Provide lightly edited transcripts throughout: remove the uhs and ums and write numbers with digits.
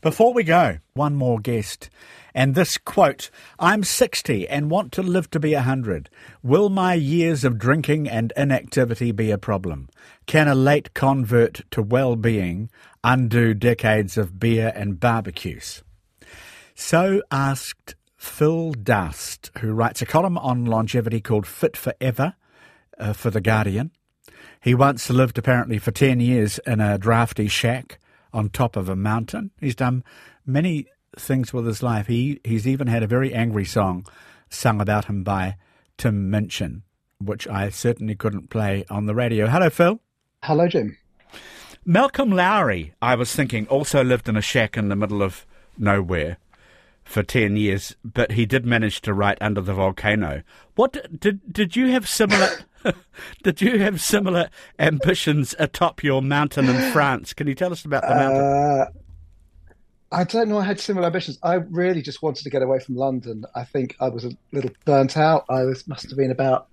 Before we go, one more guest. And this quote, "I'm 60 and want to live to be 100. Will my years of drinking and inactivity be a problem? Can a late convert to well-being undo decades of beer and barbecues?" So asked Phil Dust, who writes a column on longevity called Fit Forever for The Guardian. He once lived apparently for 10 years in a drafty shack on top of a mountain. He's done many things with his life. He's even had a very angry song sung about him by Tim Minchin, which I certainly couldn't play on the radio. Hello, Phil. Hello, Jim. Malcolm Lowry, I was thinking, also lived in a shack in the middle of nowhere for 10 years, but he did manage to write Under the Volcano. What did you have similar did you have similar ambitions atop your mountain in France? Can you tell us about the mountain? I don't know. I had similar ambitions. I really just wanted to get away from London. I think I was a little burnt out. Must have been about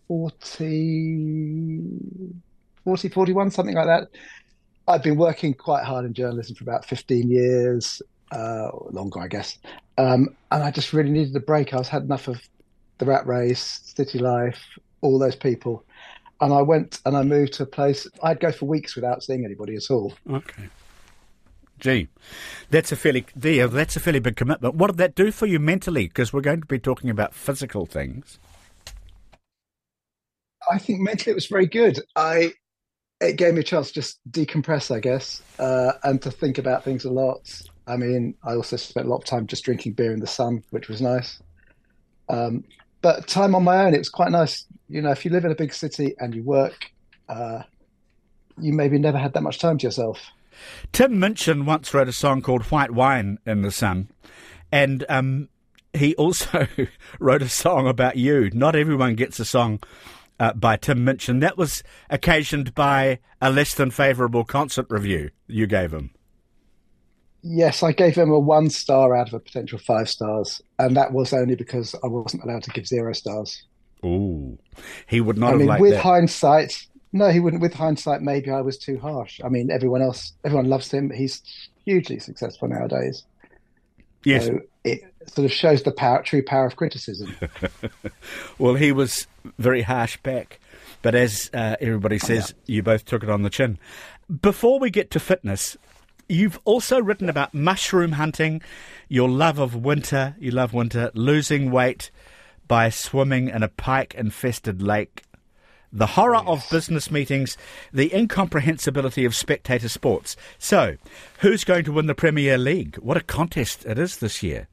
41, something like that. I'd been working quite hard in journalism for about 15 years, or longer, I guess. And I just really needed a break. I had enough of the rat race, city life, all those people. And I went and I moved to a place. I'd go for weeks without seeing anybody at all. Okay. Gee, that's a fairly big commitment. What did that do for you mentally? Because we're going to be talking about physical things. I think mentally it was very good. It gave me a chance to just decompress, I guess, and to think about things a lot. I mean, I also spent a lot of time just drinking beer in the sun, which was nice. But time on my own, it was quite nice. You know, if you live in a big city and you work, you maybe never had that much time to yourself. Tim Minchin once wrote a song called White Wine in the Sun, and he also wrote a song about you. Not everyone gets a song by Tim Minchin. That was occasioned by a less than favourable concert review you gave him. Yes, I gave him a 1 star out of a potential 5 stars, and that was only because I wasn't allowed to give 0 stars. Ooh, he would not have liked that. With hindsight, no, he wouldn't. With hindsight, maybe I was too harsh. I mean, everyone loves him. He's hugely successful nowadays. Yes. So it sort of shows the true power of criticism. Well, he was very harsh back, but as everybody says, You both took it on the chin. Before we get to fitness, you've also written about mushroom hunting, your love of winter, you love winter, losing weight by swimming in a pike-infested lake, the horror of business meetings, the incomprehensibility of spectator sports. So, who's going to win the Premier League? What a contest it is this year.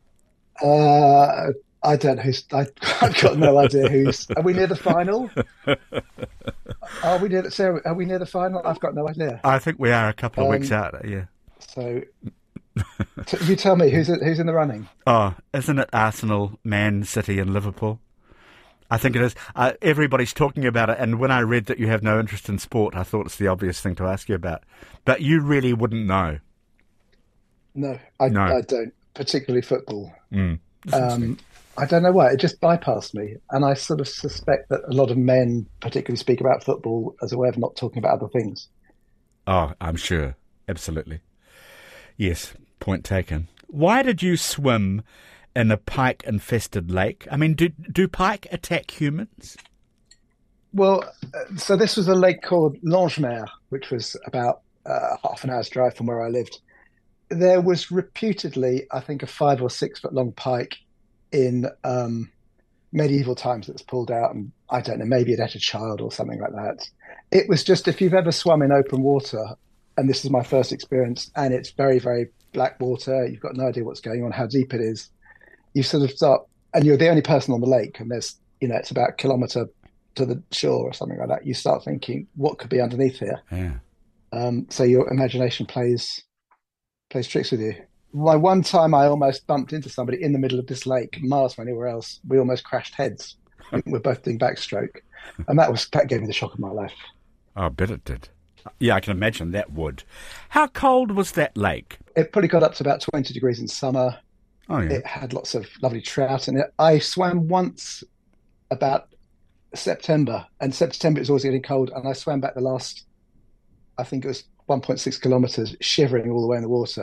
I don't know. I've got no idea who's. Are we near the final? Are we near the final? I've got no idea. I think we are a couple of weeks out. Yeah. So, you tell me who's in the running. Oh, isn't it Arsenal, Man City, and Liverpool? I think it is. Everybody's talking about it, and when I read that you have no interest in sport, I thought it's the obvious thing to ask you about. But you really wouldn't know. No, I don't, particularly football. I don't know why. It just bypassed me. And I sort of suspect that a lot of men particularly speak about football as a way of not talking about other things. Oh, I'm sure. Absolutely. Yes, point taken. Why did you swim in a pike-infested lake? I mean, do pike attack humans? Well, so this was a lake called Langemer, which was about half an hour's drive from where I lived. There was reputedly, I think, a 5 or 6 foot long pike in medieval times that was pulled out, and I don't know, maybe it had a child or something like that. It was just, if you've ever swum in open water, and this is my first experience, and it's very, very black water, you've got no idea what's going on, how deep it is. You sort of start, and you're the only person on the lake, and there's, it's about a kilometre to the shore or something like that. You start thinking, what could be underneath here? Yeah. So your imagination plays tricks with you. My one time I almost bumped into somebody in the middle of this lake, miles from anywhere else. We almost crashed heads. We're both doing backstroke. And that gave me the shock of my life. Oh, I bet it did. Yeah, I can imagine that would. How cold was that lake? It probably got up to about 20 degrees in summer. Oh, yeah. It had lots of lovely trout in it. I swam once about September, and September is always getting cold, and I swam back the last, I think it was 1.6 kilometres, shivering all the way in the water.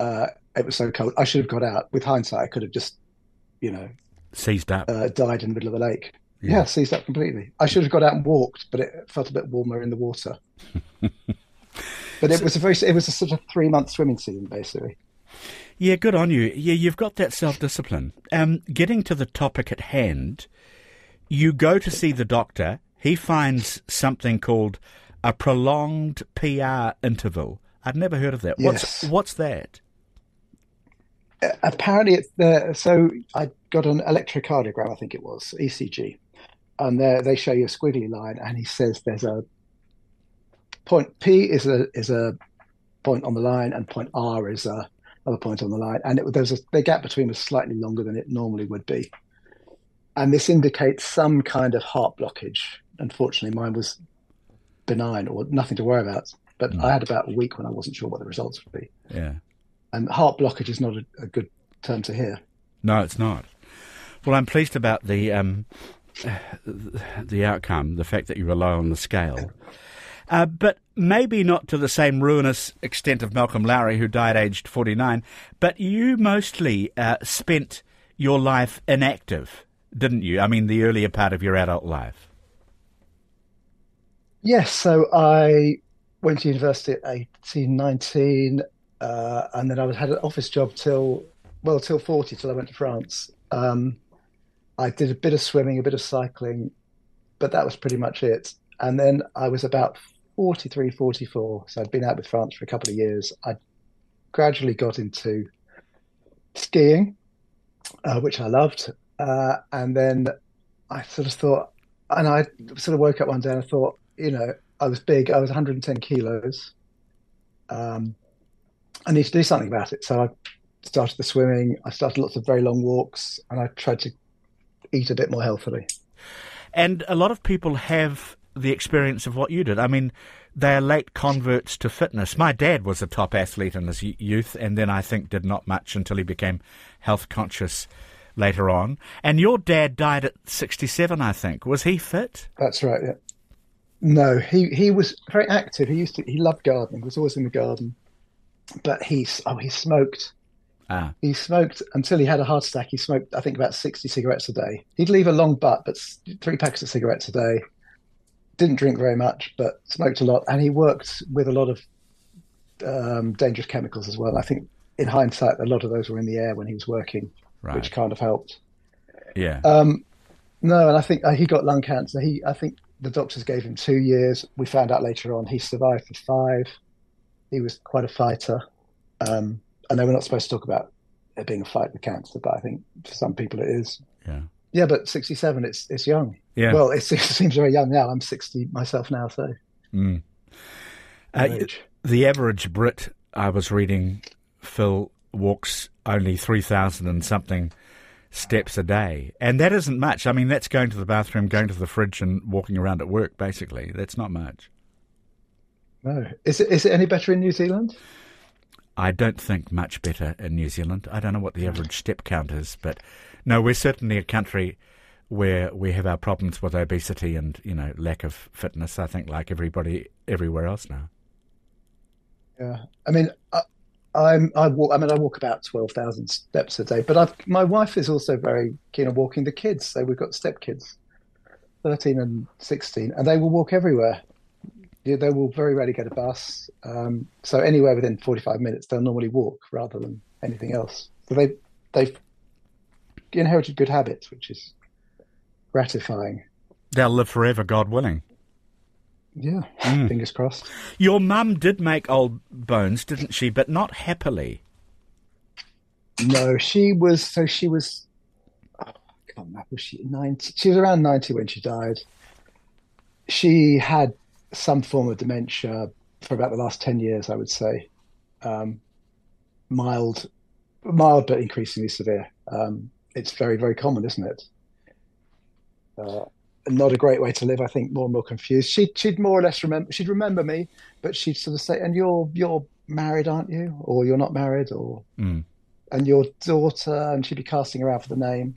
It was so cold. I should have got out. With hindsight, I could have just, you know, Seized up. died in the middle of the lake. Yeah. Yeah, seized up completely. I should have got out and walked, but it felt a bit warmer in the water. But So, it was a sort of 3 month swimming season, basically. yeah, good on you. Yeah, you've got that self-discipline. Getting to the topic at hand, you go to see the doctor. He finds something called a prolonged PR interval. I'd never heard of that. Yes. What's that? Apparently, it's the so I got an electrocardiogram, I think it was ECG, and they show you a squiggly line, and he says there's a point P is a point on the line, and point R is another point on the line, and the gap between was slightly longer than it normally would be, and this indicates some kind of heart blockage. Unfortunately, mine was benign or nothing to worry about, but Mm, I had about a week when I wasn't sure what the results would be, yeah. and heart blockage is not a good term to hear. No, it's not. Well, I'm pleased about the outcome, the fact that you rely on the scale. But maybe not to the same ruinous extent of Malcolm Lowry, who died aged 49, but you mostly spent your life inactive, didn't you? I mean, the earlier part of your adult life. Yes, so I went to university at 18, 19, and then had an office job till 40, till I went to France. I did a bit of swimming, a bit of cycling, but that was pretty much it. And then I was about 43, 44, so I'd been out with France for a couple of years. I gradually got into skiing, which I loved. And then I sort of thought, and I sort of woke up one day and I thought, I was big, I was 110 kilos. Um, I need to do something about it. So I started the swimming, I started lots of very long walks, and I tried to eat a bit more healthily. And a lot of people have the experience of what you did. I mean, they are late converts to fitness. My dad was a top athlete in his youth, and then I think did not much until he became health conscious later on. And your dad died at 67, I think. Was he fit? That's right, yeah. No, he was very active. He loved gardening, was always in the garden. But he smoked. Ah, He smoked until he had a heart attack. He smoked, I think, about 60 cigarettes a day. He'd leave a long butt, but 3 packs of cigarettes a day. Didn't drink very much, but smoked a lot. And he worked with a lot of dangerous chemicals as well. I think, in hindsight, a lot of those were in the air when he was working, right. which kind of helped. Yeah. No, and I think he got lung cancer. I think the doctors gave him 2 years. We found out later on he survived for 5. He was quite a fighter. I know we're not supposed to talk about it being a fight with cancer, but I think for some people it is. Yeah. Yeah, but 67, it's young. Yeah. Well, it seems very young now. I'm 60 myself now, so Mm. age. The average Brit, I was reading, Phil, walks only 3,000 and something steps a day. And that isn't much. I mean, that's going to the bathroom, going to the fridge and walking around at work, basically. That's not much. No, is it any better in New Zealand? I don't think much better in New Zealand. I don't know what the average step count is, but no, we're certainly a country where we have our problems with obesity and, lack of fitness, I think, like everybody everywhere else now. Yeah, I mean, I walk. I mean, I walk about 12,000 steps a day. But my wife is also very keen on walking the kids. So we've got step kids, 13 and 16, and they will walk everywhere. Yeah, they will very rarely get a bus. So anywhere within 45 minutes, they'll normally walk rather than anything else. So they've inherited good habits, which is gratifying. They'll live forever, God willing. Yeah, fingers crossed. Your mum did make old bones, didn't she? But not happily. No, she was. So she was. Oh, I can't remember. Was she 90? She was around 90 when she died. She had some form of dementia for about the last 10 years, I would say. Mild, but increasingly severe. It's very, very common, isn't it? Not a great way to live. I think more and more confused. She'd more or less remember. She'd remember me, but she'd sort of say, "And you're married, aren't you? Or you're not married? Or and your daughter?" And she'd be casting around for the name.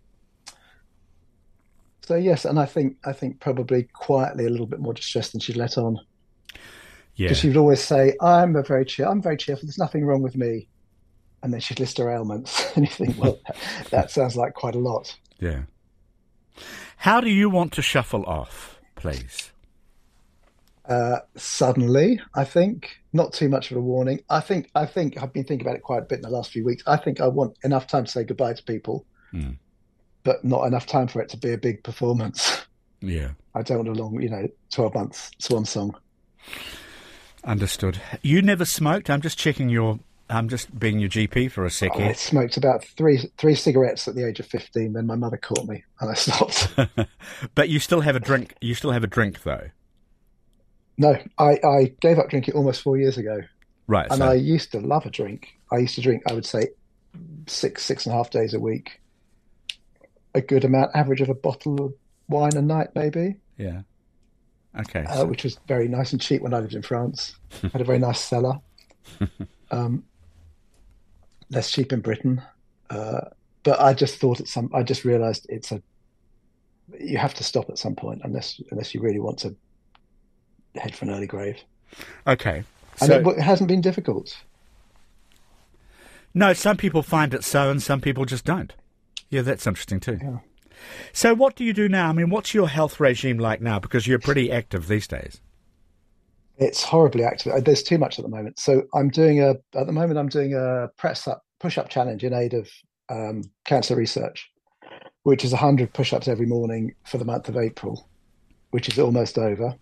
So yes, and I think probably quietly a little bit more distressed than she'd let on. Yeah. Because she would always say, I'm very cheerful. There's nothing wrong with me." And then she'd list her ailments, and you think, well, that sounds like quite a lot. Yeah. How do you want to shuffle off, please? Suddenly, I think, not too much of a warning. I think I've been thinking about it quite a bit in the last few weeks. I think I want enough time to say goodbye to people, Hmm. but not enough time for it to be a big performance. Yeah. I don't want a long, 12 months swan song. Understood. You never smoked? I'm just being your GP for a sec I here. smoked about three cigarettes at the age of 15. Then my mother caught me, and I stopped. But you still have a drink. You still have a drink, though. No, I gave up drinking almost 4 years ago, Right. and So, I used to love a drink. I used to drink, I would say, 6.5 days a week, a good amount, average of a bottle of wine a night, maybe, yeah. Okay. So, which was very nice and cheap when I lived in France. Had a very nice cellar, um, less cheap in Britain. Uh, but I just realized you have to stop at some point unless you really want to head for an early grave. okay. And So, it hasn't been difficult. no, some people find it so, and some people just don't. Yeah, that's interesting too. Yeah. So, what do you do now? I mean, what's your health regime like now? Because you're pretty active these days. It's horribly active. There's too much at the moment. So at the moment I'm doing a push up challenge in aid of cancer research, which is 100 push ups every morning for the month of April, which is almost over.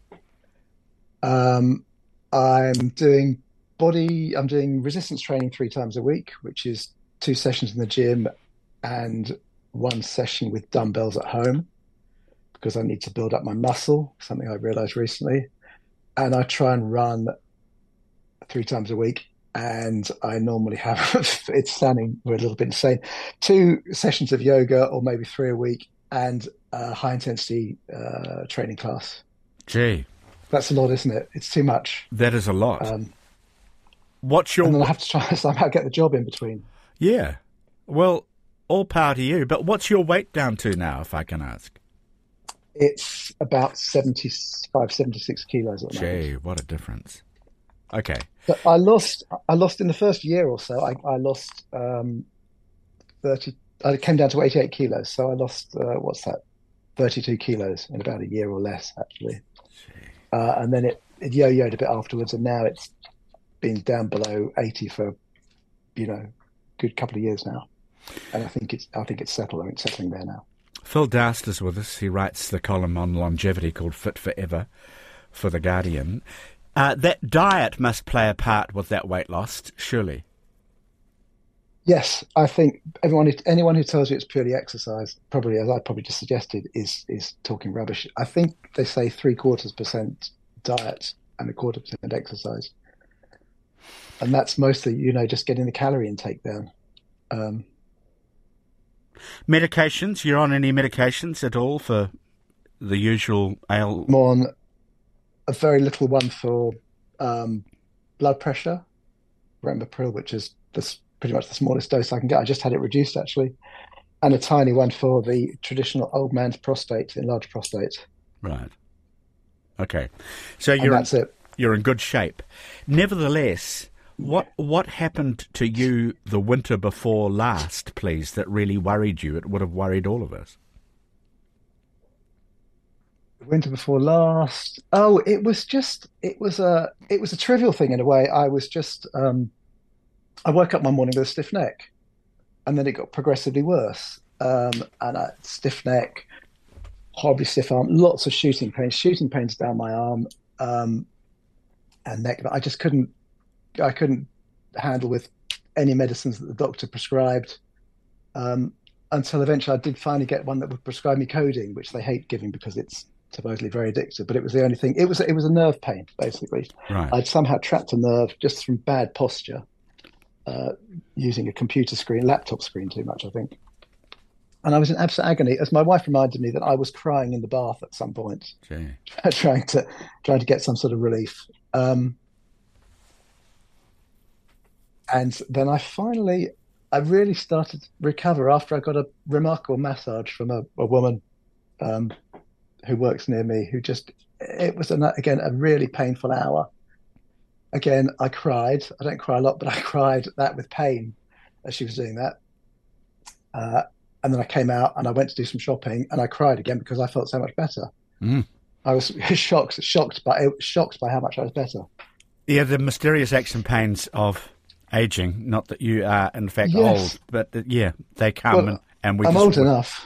Um, I'm doing I'm doing resistance training 3 times a week, which is 2 sessions in the gym and 1 session with dumbbells at home because I need to build up my muscle, something I realized recently. And I try and run 3 times a week. And I normally have, it's sounding a little bit insane, 2 sessions of yoga or maybe 3 a week and a high intensity training class. Gee, That's a lot, isn't it? It's too much. that is a lot. Um, What's and then I your... have to try and somehow get the job in between. Yeah. Well, all power to you. But what's your weight down to now, if I can ask? It's about 75, 76 kilos at the moment. Gee, what a difference. Okay. But I lost in the first year or so. I lost 30, I came down to 88 kilos. So I lost, what's that, 32 kilos in about a year or less, actually. And then it yo-yoed a bit afterwards. And now it's been down below 80 for, good couple of years now. And I think it's settled. I think it's settling there now. Phil Doust is with us. He writes the column on longevity called Fit Forever for The Guardian. That diet must play a part with that weight loss, surely. Yes, I think anyone who tells you it's purely exercise, probably as I probably just suggested, is talking rubbish. I think they say 0.75% diet and 0.25% exercise, and that's mostly just getting the calorie intake down. Um, Medications? You're on any medications at all for the usual ail? I'm on a very little one for blood pressure, Rembopril, which is pretty much the smallest dose I can get. I just had it reduced actually, and a tiny one for the traditional old man's prostate, enlarged prostate, Right. Okay. So and that's it. you're in good shape. Nevertheless, what happened to you the winter before last, please, that really worried you? It would have worried all of us. Winter before last. Oh, it was a trivial thing in a way. I woke up one morning with a stiff neck, and then it got progressively worse. And stiff neck, horribly stiff arm, lots of shooting pains down my arm, and neck that I couldn't handle with any medicines that the doctor prescribed. Until eventually I did finally get one that would prescribe me codeine, which they hate giving because it's supposedly very addictive. But it was the only thing. It was a nerve pain basically. Right. I'd somehow trapped a nerve just from bad posture, using a computer screen, laptop screen too much, I think. And I was in absolute agony, as my wife reminded me that I was crying in the bath at some point, Gee. trying to get some sort of relief. And then I really started to recover after I got a remarkable massage from a woman um, who works near me, it was, again, a really painful hour. Again, I cried. I don't cry a lot, but I cried that with pain. as she was doing that. Uh, and then I came out and I went to do some shopping and I cried again because I felt so much better. Mm. I was shocked by how much I was better. Yeah, the mysterious aches and pains of aging. Not that you are, in fact, Yes. old, but yeah, they come, Well, and we. I'm just old enough.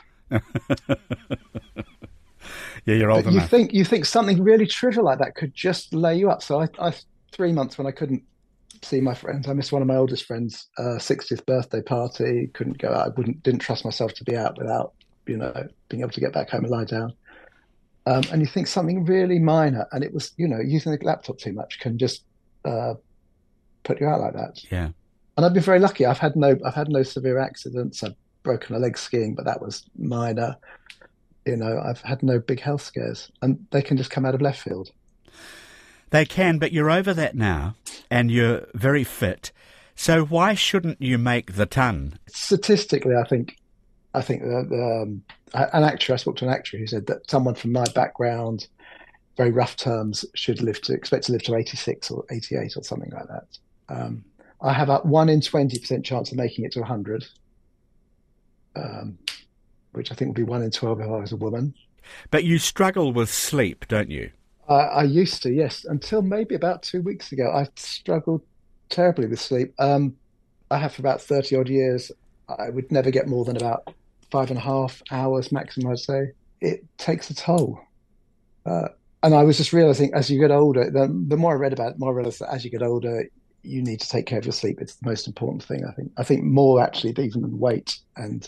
Yeah, you're old But you enough. think you think something really trivial like that could just lay you up. So I 3 months when I couldn't see my friends, I missed one of my oldest friends' 60th birthday party. Couldn't go out. I didn't trust myself to be out without being able to get back home and lie down. And you think something really minor, and it was using the laptop too much can just uh, put you out like that. Yeah. And I've been very lucky. I've had no severe accidents. I've broken a leg skiing, but that was minor. I've had no big health scares, and they can just come out of left field. They can, but you're over that now, and you're very fit. So why shouldn't you make the ton? Statistically, I think that I spoke to an actor who said that someone from my background, very rough terms, should expect to live to 86 or 88 or something like that. I have a 1 in 20% chance of making it to 100, um, which I think would be 1 in 12 if I was a woman. But you struggle with sleep, don't you? I used to, yes, until maybe about 2 weeks ago. I struggled terribly with sleep. I have for about 30 odd years. I would never get more than about 5.5 hours maximum, I'd say. It takes a toll. Uh, and I was just realizing as you get older, the more I read about it, the more I realized that as you get older, you need to take care of your sleep. It's the most important thing, I think. I think more actually even than weight and,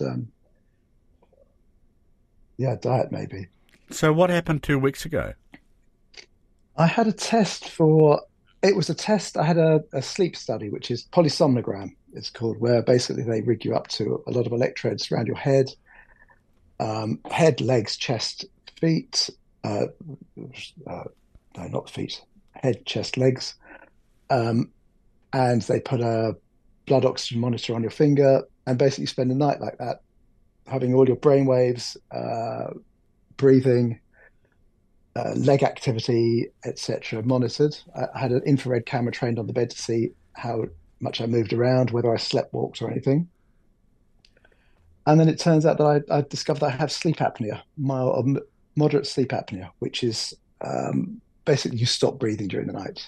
yeah, diet maybe. So what happened 2 weeks ago? I had a test for, it was a test. I had a sleep study, which is polysomnogram, it's called, where basically they rig you up to a lot of electrodes around your head, head, legs, chest, feet, no, not feet, head, chest, legs. Um, and they put a blood oxygen monitor on your finger and basically spend the night like that, having all your brain waves, breathing, leg activity, etc., monitored. I had an infrared camera trained on the bed to see how much I moved around, whether I slept, walked, or anything. And then it turns out that I discovered I have sleep apnea, mild or moderate sleep apnea, which is basically you stop breathing during the night.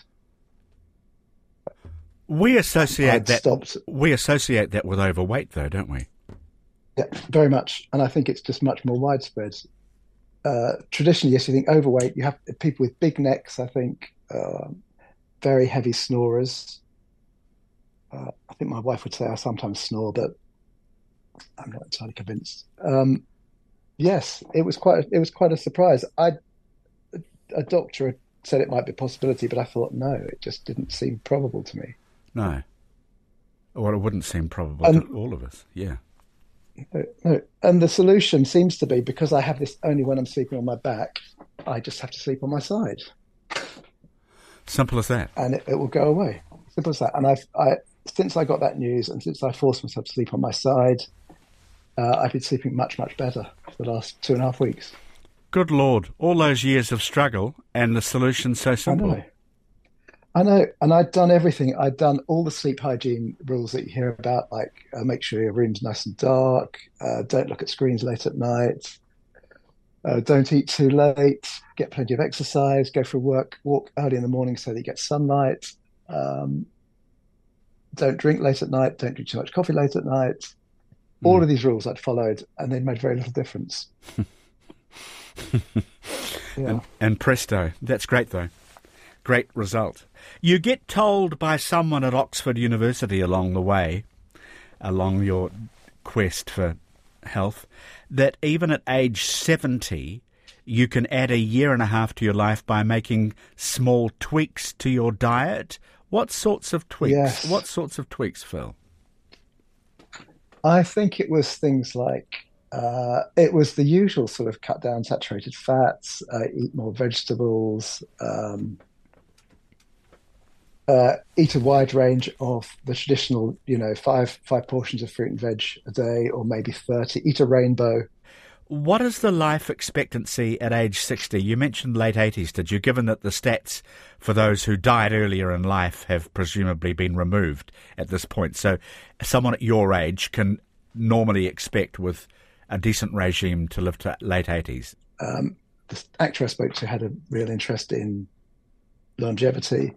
We associate I'd that stopped. we associate that with overweight, though, don't we? Yeah, very much. And I think it's just much more widespread. Traditionally, yes, you think overweight, you have people with big necks, I think, very heavy snorers. I think my wife would say I sometimes snore, but I'm not entirely convinced. Yes, it was quite a surprise. A doctor had said it might be a possibility, but I thought no, it just didn't seem probable to me. No. Well, it wouldn't seem probable to And all of us. Yeah. no, and the solution seems to be because I have this only when I'm sleeping on my back, I just have to sleep on my side, Simple as that. and it will go away. Simple as that. And since I got that news, and since I forced myself to sleep on my side, I've been sleeping much, much better for the last 2.5 weeks. Good Lord. All those years of struggle and the solution so I simple. know. I know, and I'd done everything. I'd done all the sleep hygiene rules that you hear about, like make sure your room's nice and dark, don't look at screens late at night, don't eat too late, get plenty of exercise, go for a walk early in the morning so that you get sunlight, um, don't drink late at night, don't drink too much coffee late at night. All Mm. of these rules I'd followed, and they made very little difference. Yeah. And presto. That's great, though. Great result. You get told by someone at Oxford University along the way, along your quest for health, that even at age 70, you can add 1.5 years to your life by making small tweaks to your diet. What sorts of tweaks? Yes. What sorts of tweaks, Phil? I think it was things like it was the usual sort of cut down saturated fats, eat more vegetables, eat a wide range of the traditional, five portions of fruit and veg a day, or maybe 30. Eat a rainbow. What is the life expectancy at age 60? You mentioned late 80s, did you, given that the stats for those who died earlier in life have presumably been removed at this point. So someone at your age can normally expect, with a decent regime, to live to late 80s. The actor I spoke to had a real interest in longevity.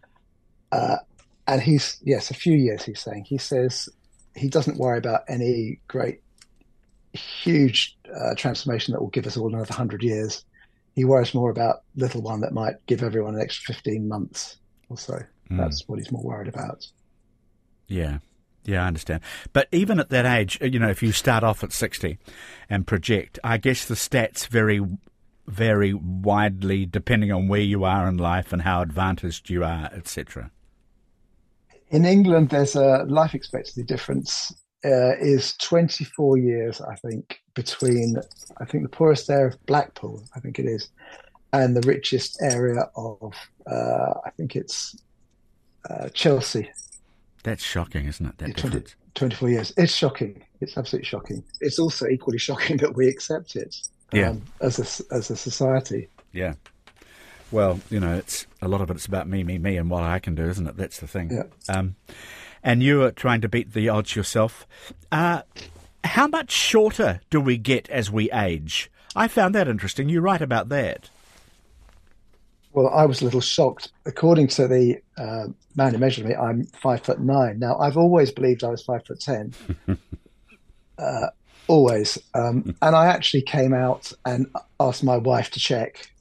And a few years, he's saying. He says he doesn't worry about any great, huge transformation that will give us all another 100 years. He worries more about little one that might give everyone an extra 15 months or so. That's what he's more worried about. Yeah. Yeah, I understand. But even at that age, if you start off at 60 and project, I guess the stats vary widely depending on where you are in life and how advantaged you are, etc. In England, there's a life expectancy difference is 24 years, I think, between, I think the poorest area of Blackpool, I think it is, and the richest area of, I think it's Chelsea. That's shocking, isn't it? That difference. 24 years. It's shocking. It's absolutely shocking. It's also equally shocking that we accept it as a society. Yeah. Well, it's a lot of it's about me, and what I can do, isn't it? That's the thing. Yeah. And you are trying to beat the odds yourself. How much shorter do we get as we age? I found that interesting. You write about that. Well, I was a little shocked. According to the man who measured me, I'm 5'9". Now, I've always believed I was 5'10". Always. And I actually came out and asked my wife to check.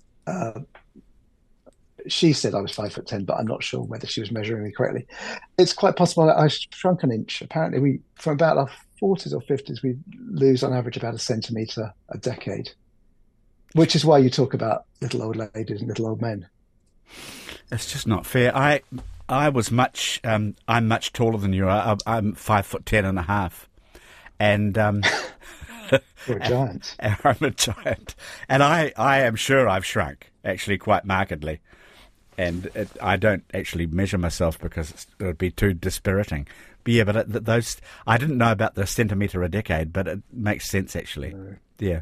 She said I was 5'10", but I'm not sure whether she was measuring me correctly. It's quite possible that I shrunk an inch. Apparently, from about our 40s or 50s, we lose on average about a centimetre a decade, which is why you talk about little old ladies and little old men. It's just not fair. I was much. I'm much taller than you. I'm 5'10.5", and you're a giant. I'm a giant, and I am sure I've shrunk actually quite markedly. And I don't actually measure myself because it would be too dispiriting. But yeah, but those, I didn't know about the centimetre a decade, but it makes sense actually. No. Yeah.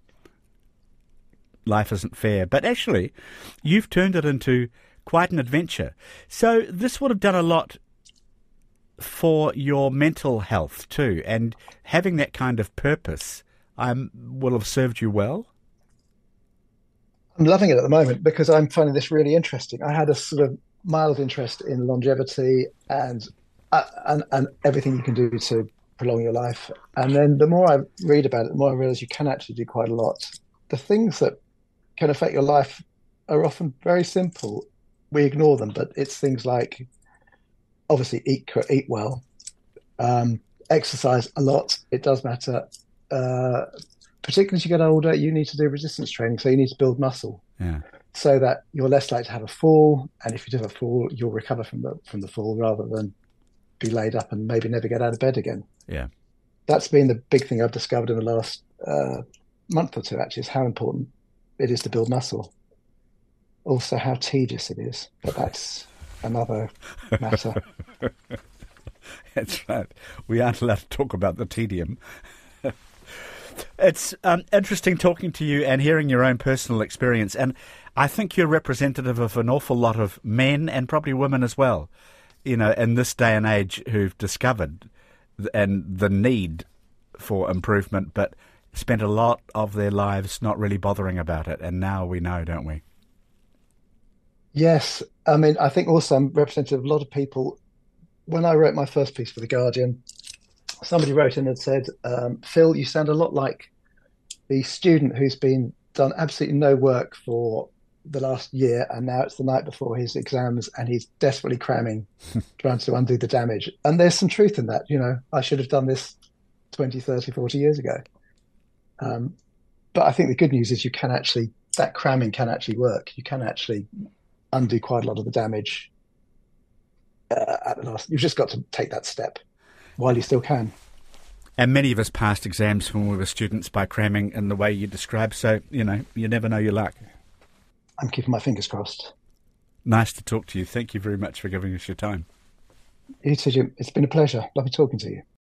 Life isn't fair. But actually, you've turned it into quite an adventure. So this would have done a lot for your mental health too. And having that kind of purpose will have served you well. I'm loving it at the moment because I'm finding this really interesting. I had a sort of mild interest in longevity and everything you can do to prolong your life. And then the more I read about it, the more I realize you can actually do quite a lot. The things that can affect your life are often very simple. We ignore them, but it's things like obviously eat well, exercise a lot. It does matter. Particularly as you get older, you need to do resistance training, so you need to build muscle, so that you're less likely to have a fall. And if you do have a fall, you'll recover from the fall rather than be laid up and maybe never get out of bed again. Yeah, that's been the big thing I've discovered in the last month or two. Actually, is how important it is to build muscle. Also, how tedious it is, but that's another matter. That's right. We aren't allowed to talk about the tedium. It's interesting talking to you and hearing your own personal experience. And I think you're representative of an awful lot of men and probably women as well, in this day and age who've discovered and the need for improvement, but spent a lot of their lives not really bothering about it. And now we know, don't we? Yes. I mean, I think also I'm representative of a lot of people. When I wrote my first piece for The Guardian, somebody wrote in and said, Phil, you sound a lot like the student who's been done absolutely no work for the last year, and now it's the night before his exams and he's desperately cramming, trying to undo the damage. And there's some truth in that. I should have done this 20, 30, 40 years ago. But I think the good news is that cramming can actually work. You can actually undo quite a lot of the damage at the last. You've just got to take that step while you still can. And many of us passed exams when we were students by cramming in the way you described. So, you never know your luck. I'm keeping my fingers crossed. Nice to talk to you. Thank you very much for giving us your time. You too, Jim. It's been a pleasure. Lovely talking to you.